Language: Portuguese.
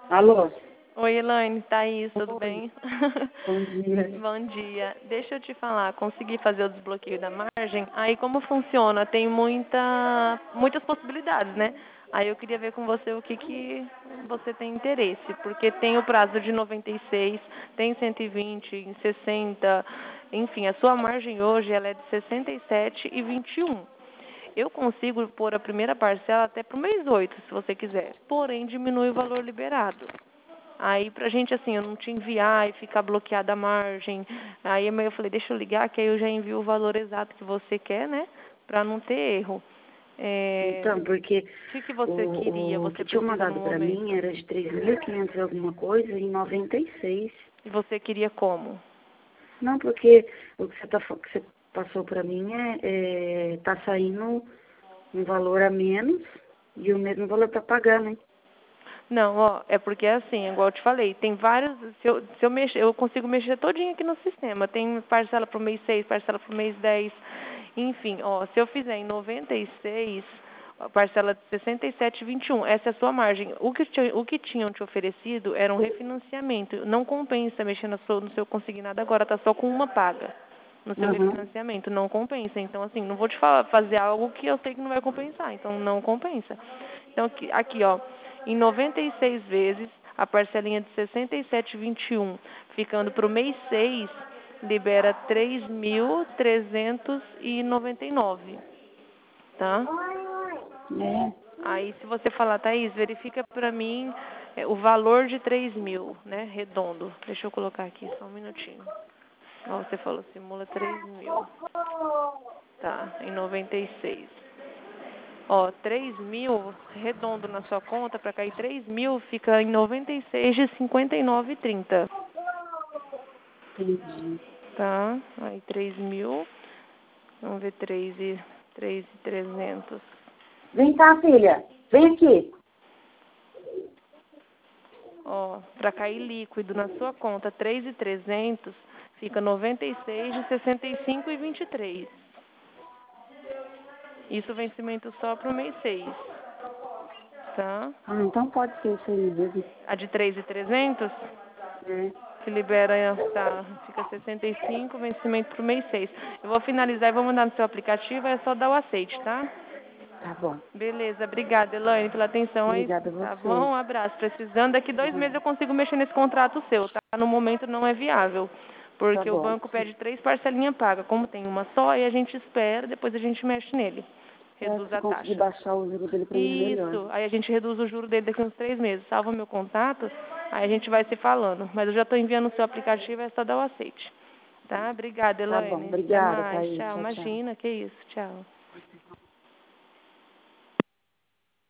Alô? Oi, Elaine, Thaís, tudo Oi, bem? bom dia. Bom dia. Deixa eu te falar, consegui fazer o desbloqueio da margem. Aí como funciona? Tem muitas possibilidades, né? Aí eu queria ver com você o que você tem interesse, porque tem o prazo de 96, tem 120, em 60, enfim, a sua margem hoje ela é de 67,21. Eu consigo pôr a primeira parcela até para o mês 8, se você quiser. Porém, diminui o valor liberado. Aí pra gente assim, eu não te enviar e ficar bloqueada a margem. Aí eu falei, deixa eu ligar, que aí eu já envio o valor exato que você quer, né? Pra não ter erro. Então, porque O que você queria, o você que tinham precisa no mandado para mim momento? era de 3.500 alguma coisa em 96. E você queria como? Não, porque o que que você passou para mim tá saindo um valor a menos e o mesmo valor para pagar, né? Não, ó, é porque assim, igual eu te falei, tem vários, se eu mexer, eu consigo mexer todinho aqui no sistema. Tem parcela pro mês 6, parcela pro mês 10, enfim, ó, se eu fizer em 96, a parcela de 67,21, essa é a sua margem. O que tinham te oferecido era um refinanciamento. Não compensa mexer no seu consignado agora, tá só com uma paga no seu Uhum. refinanciamento, não compensa. Então, assim, não vou te fazer algo que eu sei que não vai compensar, então não compensa. Então, aqui ó, em 96 vezes, a parcelinha de 67,21, ficando para o mês 6, libera 3.399, tá? É. Aí, se você falar, Thaís, verifica para mim o valor de 3.000, né, redondo. Deixa eu colocar aqui só um minutinho. Ó, você falou, simula 3.000. Tá, em 96. Ó, 3.000, redondo na sua conta, para cair 3.000, fica em 96 de 59,30. Entendi. Tá? Aí 3.000, vamos ver 3.300. Vem cá, filha. Vem aqui. Ó, para cair líquido na sua conta 3.300, fica 96 de 65,23. Isso vencimento só para o mês 6, tá? Ah, então pode ser isso aí mesmo. A de 3.300 É, que libera, tá, fica 65, vencimento pro mês 6. Eu vou finalizar e vou mandar no seu aplicativo, é só dar o aceite, tá? tá bom. Beleza, obrigada, Elaine, pela atenção aí. Obrigada a Tá você. bom? Um abraço. Precisando, daqui 2 meses Uhum. eu consigo mexer nesse contrato seu, tá? No momento não é viável, Tá porque o bom. banco pede 3 parcelinhas pagas. Como tem uma só, aí a gente espera, depois a gente mexe nele. É, Reduz se a conseguir taxa. baixar o juro dele pra mim é melhor. Isso, aí a gente reduz o juro dele daqui uns 3 meses. Salva meu contato, aí a gente vai se falando. Mas eu já estou enviando o seu aplicativo, é só dar o aceite. Tá? Obrigada, Tá bom. Elaine. Até Obrigada, mais. Thaís. Tchau. Tchau, tchau. Imagina, que isso. Tchau.